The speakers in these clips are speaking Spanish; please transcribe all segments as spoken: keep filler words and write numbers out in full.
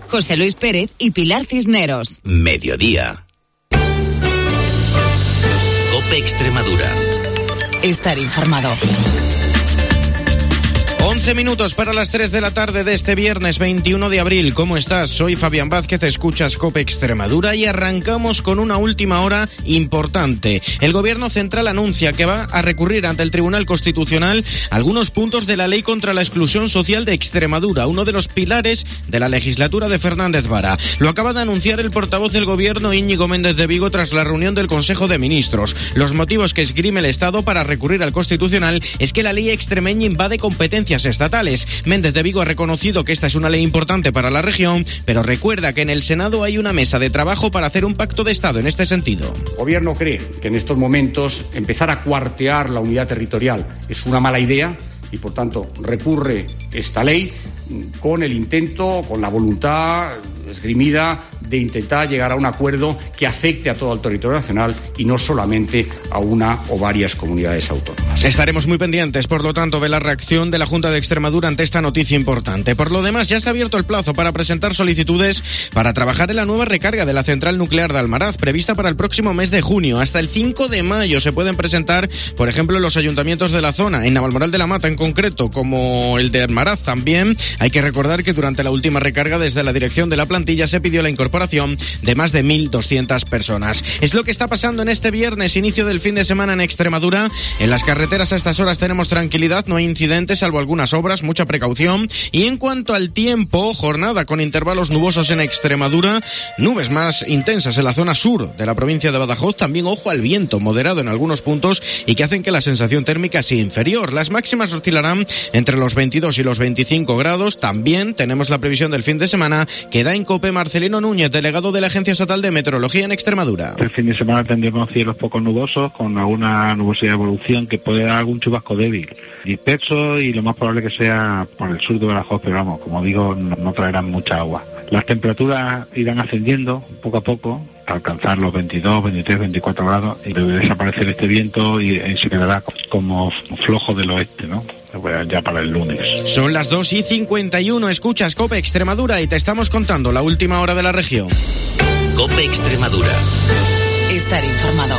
José Luis Pérez y Pilar Cisneros. Mediodía. COPE Extremadura. Estar informado. once minutos para las tres de la tarde de este viernes veintiuno de abril. ¿Cómo estás? Soy Fabián Vázquez, escuchas COPE Extremadura y arrancamos con una última hora importante. El Gobierno Central anuncia que va a recurrir ante el Tribunal Constitucional algunos puntos de la Ley contra la Exclusión Social de Extremadura, uno de los pilares de la legislatura de Fernández Vara. Lo acaba de anunciar el portavoz del Gobierno, Íñigo Méndez de Vigo, tras la reunión del Consejo de Ministros. Los motivos que esgrime el Estado para recurrir al Constitucional es que la ley extremeña invade competencias estatales. Méndez de Vigo ha reconocido que esta es una ley importante para la región, pero recuerda que en el Senado hay una mesa de trabajo para hacer un pacto de Estado en este sentido. El Gobierno cree que en estos momentos empezar a cuartear la unidad territorial es una mala idea y, por tanto, recurre esta ley con el intento, con la voluntad esgrimida de intentar llegar a un acuerdo que afecte a todo el territorio nacional y no solamente a una o varias comunidades autónomas. Estaremos muy pendientes, por lo tanto, de la reacción de la Junta de Extremadura ante esta noticia importante. Por lo demás, ya se ha abierto el plazo para presentar solicitudes para trabajar en la nueva recarga de la central nuclear de Almaraz, prevista para el próximo mes de junio. Hasta el cinco de mayo se pueden presentar, por ejemplo, los ayuntamientos de la zona, en Navalmoral de la Mata en concreto, como el de Almaraz también. Hay que recordar que durante la última recarga, desde la dirección de la plantilla, se pidió la incorporación de más de mil doscientas personas. Es lo que está pasando en este viernes, inicio del fin de semana en Extremadura. En las carreteras a estas horas tenemos tranquilidad, no hay incidentes, salvo algunas obras, mucha precaución. Y en cuanto al tiempo, jornada con intervalos nubosos en Extremadura, nubes más intensas en la zona sur de la provincia de Badajoz, también ojo al viento moderado en algunos puntos y que hacen que la sensación térmica sea inferior. Las máximas oscilarán entre los veintidós y los veinticinco grados. También tenemos la previsión del fin de semana que da en COPE Marcelino Núñez, delegado de la Agencia Estatal de Meteorología en Extremadura. El fin de semana tendremos cielos poco nubosos, con alguna nubosidad de evolución que puede dar algún chubasco débil, disperso, y lo más probable que sea por el sur de Badajoz, pero vamos, como digo, no, no traerán mucha agua. Las temperaturas irán ascendiendo poco a poco, hasta alcanzar los veintidós, veintitrés, veinticuatro grados, y debe desaparecer este viento y, y se quedará como flojo del oeste, ¿no? Ya para el lunes. Son las dos y cincuenta y uno, escuchas COPE Extremadura y te estamos contando la última hora de la región. COPE Extremadura. Estar informado.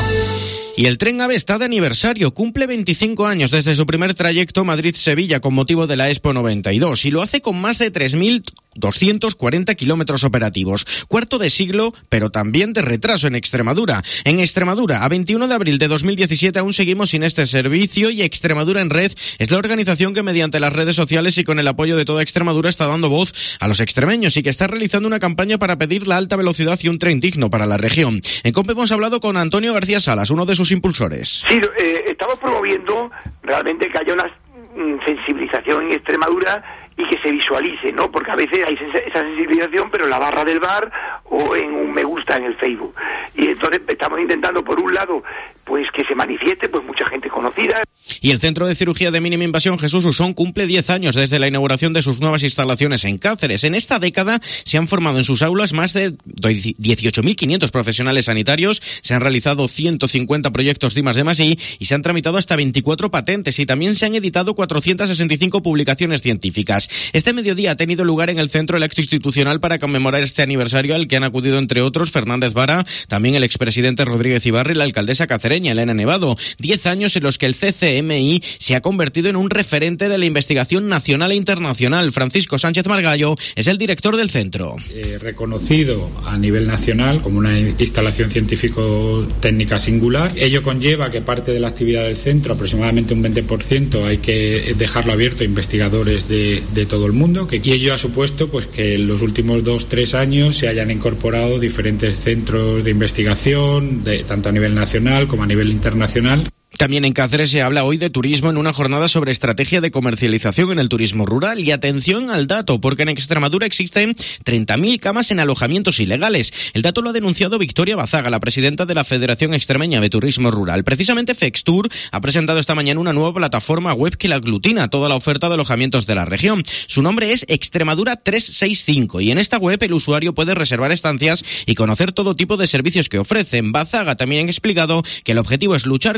Y el tren AVE está de aniversario, cumple veinticinco años desde su primer trayecto Madrid-Sevilla con motivo de la Expo noventa y dos y lo hace con más de tres mil doscientos cuarenta kilómetros operativos. Cuarto de siglo, pero también de retraso en Extremadura. En Extremadura, a veintiuno de abril de dos mil diecisiete aún seguimos sin este servicio y Extremadura en Red es la organización que mediante las redes sociales y con el apoyo de toda Extremadura está dando voz a los extremeños y que está realizando una campaña para pedir la alta velocidad y un tren digno para la región. En COPE hemos hablado con Antonio García Salas, uno de sus impulsores. Sí, eh, estamos promoviendo realmente que haya una mm, sensibilización en Extremadura y que se visualice, ¿no? Porque a veces hay esa sensibilización, pero en la barra del bar o en un me gusta en el Facebook. Y entonces estamos intentando, por un lado, pues que se manifieste, pues mucha gente conocida. Y el Centro de Cirugía de Mínima Invasión Jesús Usón cumple diez años desde la inauguración de sus nuevas instalaciones en Cáceres. En esta década se han formado en sus aulas más de dieciocho mil quinientos profesionales sanitarios, se han realizado ciento cincuenta proyectos de I más D más I y se han tramitado hasta veinticuatro patentes y también se han editado cuatrocientas sesenta y cinco publicaciones científicas. Este mediodía ha tenido lugar en el Centro Electo Institucional para conmemorar este aniversario al que han acudido, entre otros, Fernández Vara, también el expresidente Rodríguez Ibarra y la alcaldesa cacereña, Elena Nevado. Diez años en los que el C C M I se ha convertido en un referente de la investigación nacional e internacional. Francisco Sánchez Margallo es el director del centro. Eh, reconocido a nivel nacional como una instalación científico-técnica singular. Ello conlleva que parte de la actividad del centro, aproximadamente un veinte por ciento, hay que dejarlo abierto a investigadores de, de todo el mundo, que, y ello ha supuesto pues que en los últimos dos, tres años se hayan incorporado diferentes centros de investigación, de, tanto a nivel nacional como a nivel internacional. También en Cáceres se habla hoy de turismo en una jornada sobre estrategia de comercialización en el turismo rural. Y atención al dato, porque en Extremadura existen treinta mil camas en alojamientos ilegales. El dato lo ha denunciado Victoria Bazaga, la presidenta de la Federación Extremeña de Turismo Rural. Precisamente Fextur ha presentado esta mañana una nueva plataforma web que la aglutina toda la oferta de alojamientos de la región. Su nombre es Extremadura trescientos sesenta y cinco y en esta web el usuario puede reservar estancias y conocer todo tipo de servicios que ofrecen. Bazaga también ha explicado que el objetivo es luchar con todo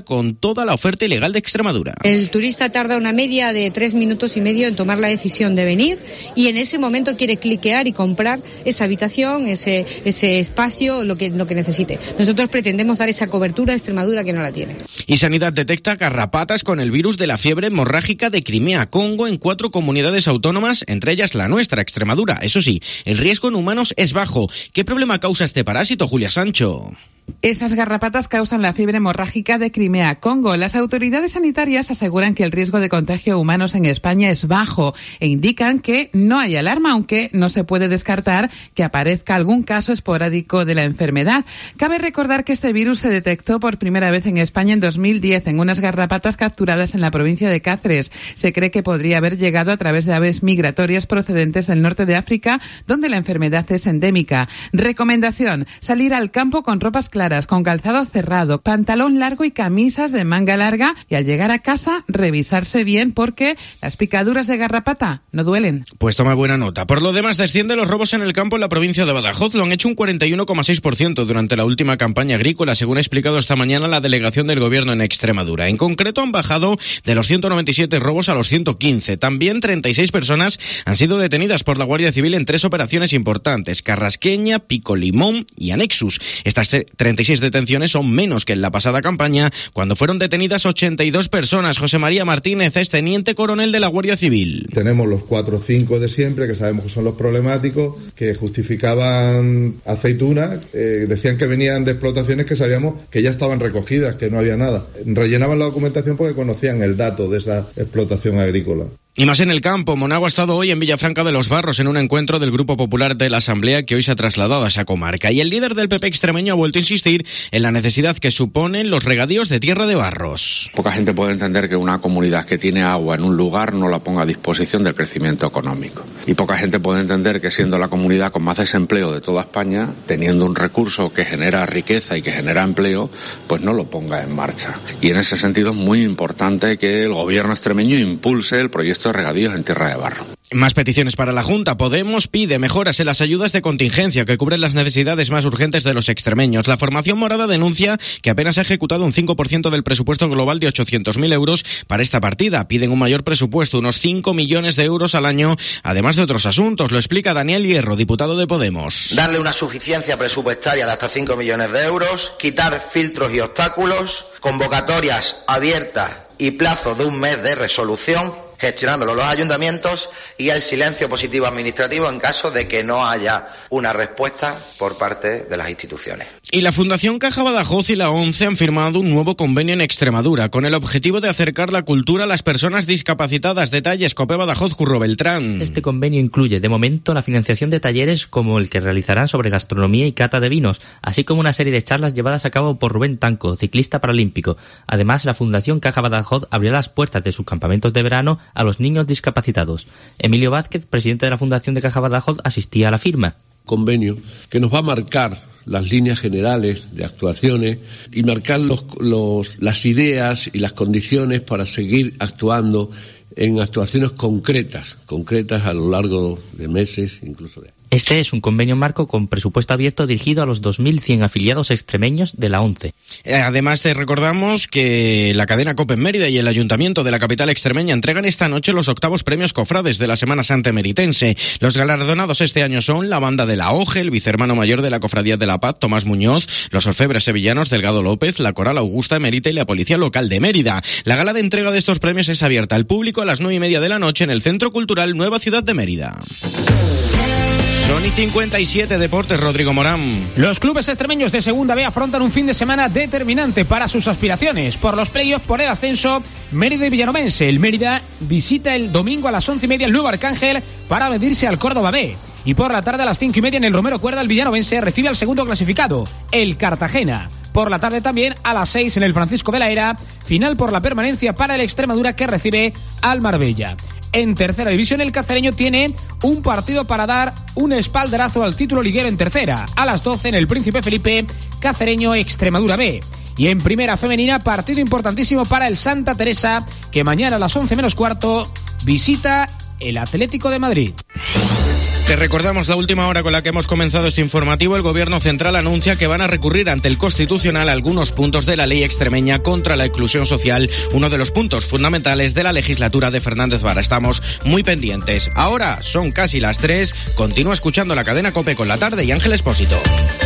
toda la oferta ilegal de Extremadura. El turista tarda una media de tres minutos y medio en tomar la decisión de venir y en ese momento quiere cliquear y comprar esa habitación, ese, ese espacio, lo que, lo que necesite. Nosotros pretendemos dar esa cobertura a Extremadura que no la tiene. Y Sanidad detecta garrapatas con el virus de la fiebre hemorrágica de Crimea, Congo, en cuatro comunidades autónomas, entre ellas la nuestra, Extremadura. Eso sí, el riesgo en humanos es bajo. ¿Qué problema causa este parásito, Julia Sancho? Esas garrapatas causan la fiebre hemorrágica de Crimea, Congo. Las autoridades sanitarias aseguran que el riesgo de contagio a humanos en España es bajo e indican que no hay alarma, aunque no se puede descartar que aparezca algún caso esporádico de la enfermedad. Cabe recordar que este virus se detectó por primera vez en España en dos mil diez en unas garrapatas capturadas en la provincia de Cáceres. Se cree que podría haber llegado a través de aves migratorias procedentes del norte de África, donde la enfermedad es endémica. Recomendación: salir al campo con ropas claras, con calzado cerrado, pantalón largo y camisas de manga larga, y al llegar a casa revisarse bien porque las picaduras de garrapata no duelen. Pues toma buena nota. Por lo demás, descienden los robos en el campo en la provincia de Badajoz. Lo han hecho un cuarenta y uno coma seis por ciento durante la última campaña agrícola, según ha explicado esta mañana la delegación del gobierno en Extremadura. En concreto, han bajado de los ciento noventa y siete robos a los ciento quince. También treinta y seis personas han sido detenidas por la Guardia Civil en tres operaciones importantes: Carrasqueña, Pico Limón y Anexus. Estas treinta y seis detenciones son menos que en la pasada campaña, cuando fueron detenidas ochenta y dos personas. José María Martínez es teniente coronel de la Guardia Civil. Tenemos los cuatro o cinco de siempre, que sabemos que son los problemáticos, que justificaban aceitunas, eh, decían que venían de explotaciones que sabíamos que ya estaban recogidas, que no había nada. Rellenaban la documentación porque conocían el dato de esa explotación agrícola. Y más en el campo. Monago ha estado hoy en Villafranca de los Barros en un encuentro del Grupo Popular de la Asamblea que hoy se ha trasladado a esa comarca. Y el líder del P P extremeño ha vuelto a insistir en la necesidad que suponen los regadíos de Tierra de Barros. Poca gente puede entender que una comunidad que tiene agua en un lugar no la ponga a disposición del crecimiento económico. Y poca gente puede entender que, siendo la comunidad con más desempleo de toda España, teniendo un recurso que genera riqueza y que genera empleo, pues no lo ponga en marcha. Y en ese sentido es muy importante que el gobierno extremeño impulse el proyecto de regadíos en Tierra de Barro. Más peticiones para la Junta. Podemos pide mejoras en las ayudas de contingencia que cubren las necesidades más urgentes de los extremeños. La formación morada denuncia que apenas ha ejecutado un cinco por ciento del presupuesto global de ochocientos mil euros para esta partida. Piden un mayor presupuesto, unos cinco millones de euros al año, además de otros asuntos. Lo explica Daniel Hierro, diputado de Podemos. Darle una suficiencia presupuestaria de hasta cinco millones de euros, quitar filtros y obstáculos, convocatorias abiertas y plazo de un mes de resolución, gestionándolo los ayuntamientos, y el silencio positivo administrativo en caso de que no haya una respuesta por parte de las instituciones. Y la Fundación Caja Badajoz y la ONCE han firmado un nuevo convenio en Extremadura con el objetivo de acercar la cultura a las personas discapacitadas. Detalles, Cope Badajoz, Curro Beltrán. Este convenio incluye, de momento, la financiación de talleres como el que realizarán sobre gastronomía y cata de vinos, así como una serie de charlas llevadas a cabo por Rubén Tanco, ciclista paralímpico. Además, la Fundación Caja Badajoz abrirá las puertas de sus campamentos de verano a los niños discapacitados. Emilio Vázquez, presidente de la Fundación de Caja Badajoz, asistía a la firma. Convenio que nos va a marcar las líneas generales de actuaciones y marcar los, los, las ideas y las condiciones para seguir actuando en actuaciones concretas, concretas a lo largo de meses, incluso de años. Este es un convenio marco con presupuesto abierto dirigido a los dos mil cien afiliados extremeños de la ONCE. Además, te recordamos que la cadena COPE en Mérida y el Ayuntamiento de la capital extremeña entregan esta noche los octavos premios Cofrades de la Semana Santa meritense. Los galardonados este año son la Banda de la Oje, el vicehermano mayor de la Cofradía de la Paz, Tomás Muñoz, los orfebres sevillanos Delgado López, la Coral Augusta Emérita y la Policía Local de Mérida. La gala de entrega de estos premios es abierta al público a las nueve y media de la noche en el Centro Cultural Nueva Ciudad de Mérida. Son y cincuenta y siete, Deportes, Rodrigo Morán. Los clubes extremeños de Segunda B afrontan un fin de semana determinante para sus aspiraciones. Por los playoffs por el ascenso, Mérida y Villanovense. El Mérida visita el domingo a las once y media el Nuevo Arcángel para medirse al Córdoba B. Y por la tarde a las cinco y media en el Romero Cuerda el Villanovense recibe al segundo clasificado, el Cartagena. Por la tarde también a las seis en el Francisco de la Era, final por la permanencia para el Extremadura que recibe al Marbella. En tercera división el cacereño tiene un partido para dar un espaldarazo al título liguero en tercera. A las doce en el Príncipe Felipe, Cacereño Extremadura B. Y en primera femenina, partido importantísimo para el Santa Teresa, que mañana a las once menos cuarto visita el Atlético de Madrid. Te recordamos la última hora con la que hemos comenzado este informativo. El Gobierno Central anuncia que van a recurrir ante el Constitucional algunos puntos de la ley extremeña contra la exclusión social, uno de los puntos fundamentales de la legislatura de Fernández Vara. Estamos muy pendientes. Ahora son casi las tres. Continúa escuchando la cadena COPE con La Tarde y Ángel Expósito.